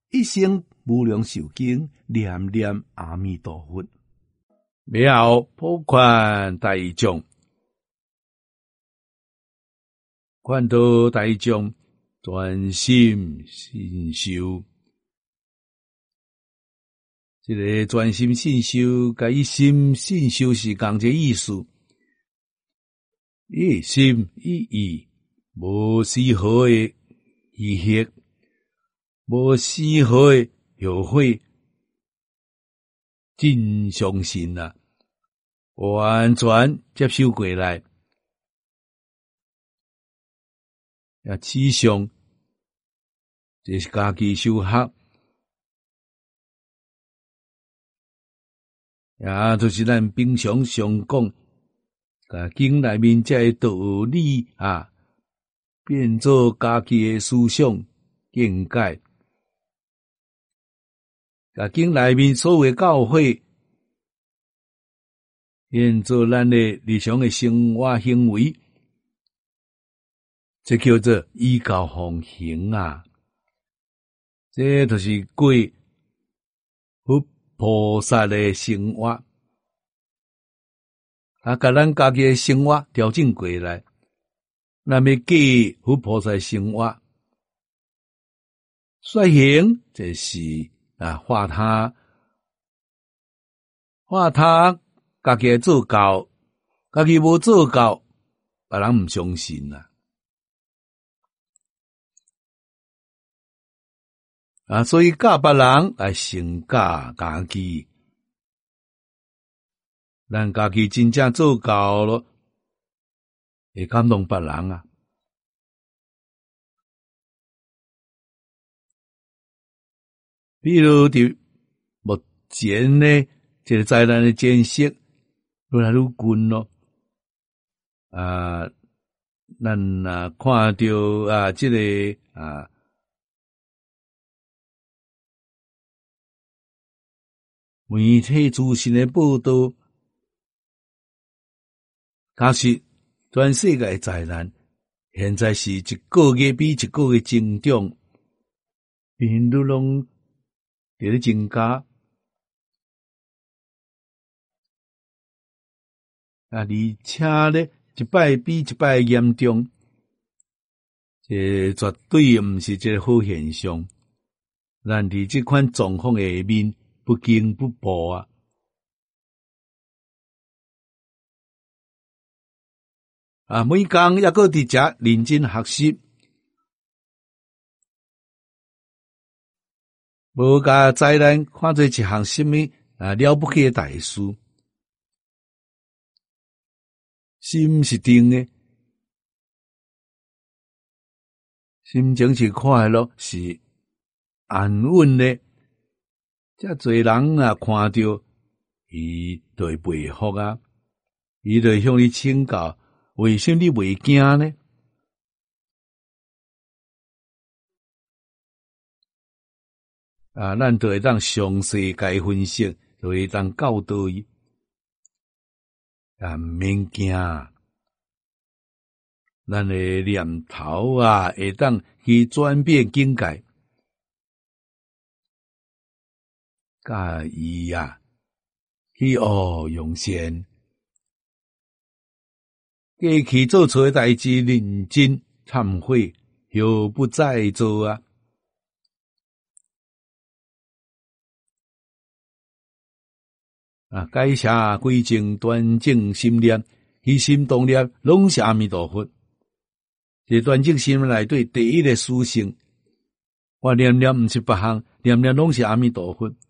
一生无量寿经，念念阿弥陀佛。妙普宽大众，劝导大众专心信修。这个专心信修，甲一心信修是同一个意思。一心一意，无丝毫的遗憾，无丝毫的后悔，真相信啊，完全接受过来。也志向，这是家己修学。也就是咱平常常讲，甲经内面这道理啊，变做家己的思想见解。甲经内面所有教诲，变做咱的日常的生活行为，这叫做依教奉行啊。这就是过佛菩萨的生活，甲咱家己的生活调整过来，那么过佛菩萨的生活，说行就是化他家己做到，家己无做到，别人唔相信啦。所以教别人来成教家己，咱家己真正做到咯，会感动别人啊。比如伫目前呢，这个灾难的见识愈来愈近咯。咱看到这个媒体资讯的报道，假使全世界的灾难，现在是一个月比一个月增长，频率拢在咧增加。而且咧，一摆比一摆严重，这绝对毋是一个好现象。咱伫这款状况下面不惊不怖啊！每工抑个伫遮认真学习，无甲灾难看做一项什么了不起的大事，心是定的，心情是快乐，是安稳的。遮侪人看到伊就会佩服啊，伊就会向你请教，为什么你袂惊呢？咱就会当详细解分析，就会当教导伊。毋免惊，咱的念头会当去转变境界，甲伊去用善，过去做错的代志，认真忏悔，后不再做啊！改邪归正，端正心念，起心动念拢是阿弥陀佛。这端正心内底第一个属性，我念念毋是别项，念念拢是阿弥陀佛。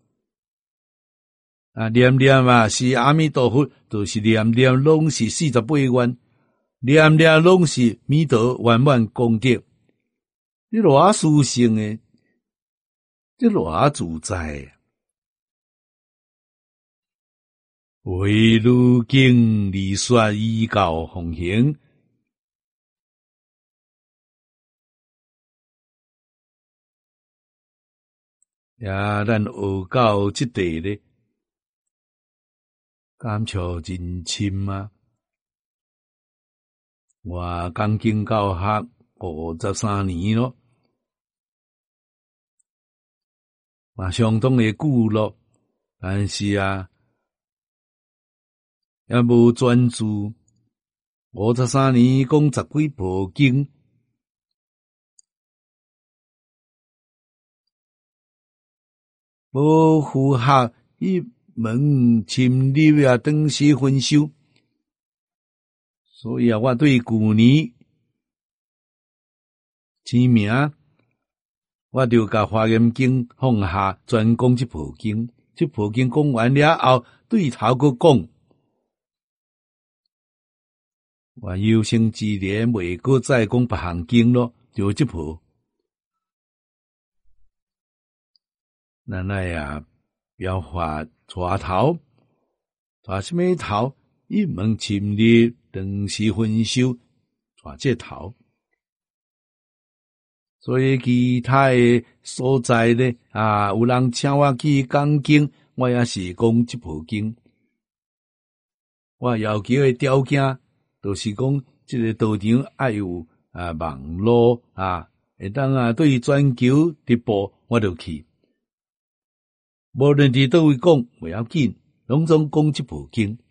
念念是阿弥陀佛，就是念念拢是48愿，念念拢是弥陀圆满功德。你偌殊胜诶，这偌自在。为如经理说依教奉行，咱学到这地咧，感触真深啊！我讲经教学53年咯， 嘛相当的久咯，但是啊，也无专注。53年讲10几部经，无符合一门深入啊，长时分修。所以啊，我对旧年签名，我就甲华严经放下，专讲这部经。这部经讲完了后，对头佫讲，我有生之年袂佫再讲别项经咯，就这部。咱来啊，标画带头，带什么头？一门深入，长时分修，带这头。所以其他的所在呢，有人请我去讲经，我也是讲这部经。我要求的条件，就是讲这个道场要有网络会当对全球直播，我就去。无论伫倒位讲，袂要紧，拢总讲这部经。